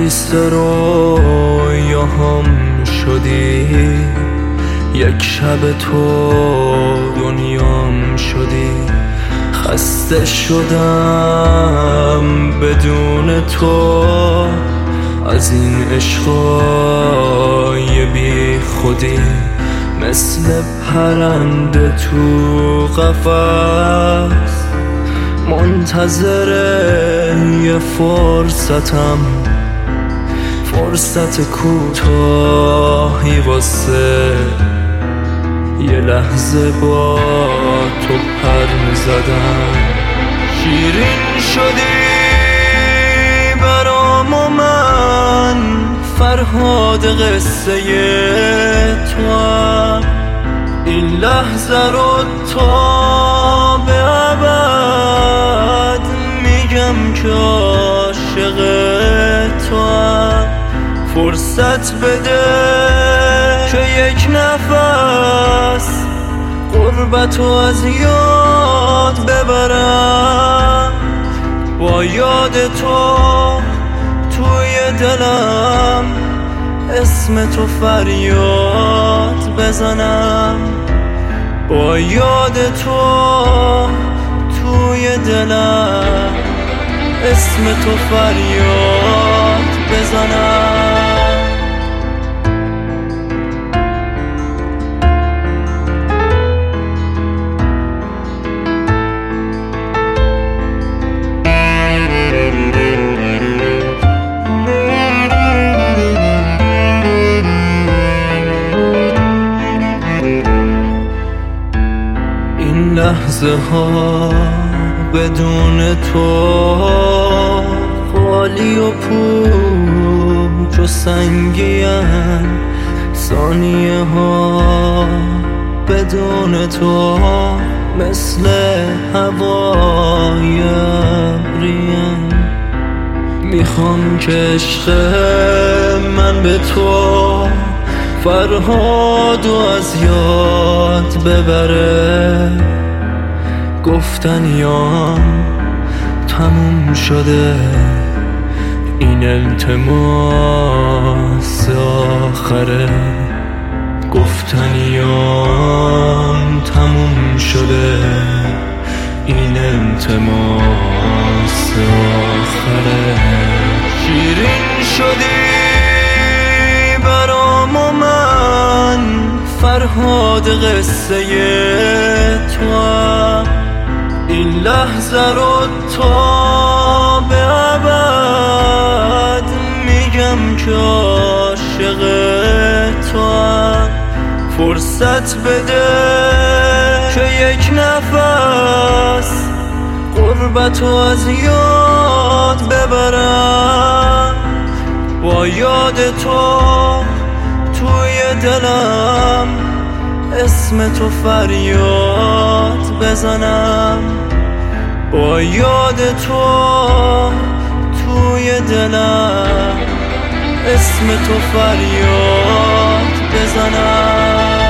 حریص رویاهام شدی، یک شب تو دنیام شدی. خسته شدم بدون تو از این عشقای بی خودی، مثل پرنده تو قفس منتظر یه فرصتم، فرصت کوتاهی واسه یه لحظه با تو پر زدم. شیرین شدی برام و من فرهاد قصه تو هم، این لحظه رو تا به ابد میگم که عاشق تو هم. فرصت بده که یک نفس غربتو از یاد ببرم، با یاد تو توی دلم اسم تو فریاد بزنم، با یاد تو توی دلم اسم تو فریاد بزنم. لحظه ها بدون تو خالی و پوچ و سنگین، ثانیه ها بدون تو مثل هوای ابریم. میخوام که عشق من به تو فرهادو از یاد ببره، گفتنیام تموم شده، این التماس آخره. گفتنیام تموم شده، این التماس آخره. شیرین شدی برام و من فرهاد قصه تو هم، این لحظه رو تا به ابد میگم که عاشق تو هم. فرصت بده که یک نفس غربتو از یاد ببرم، با یاد تو توی دلم اسم تو فریاد بزنم، با یاد تو توی دلم اسم تو فریاد بزنم.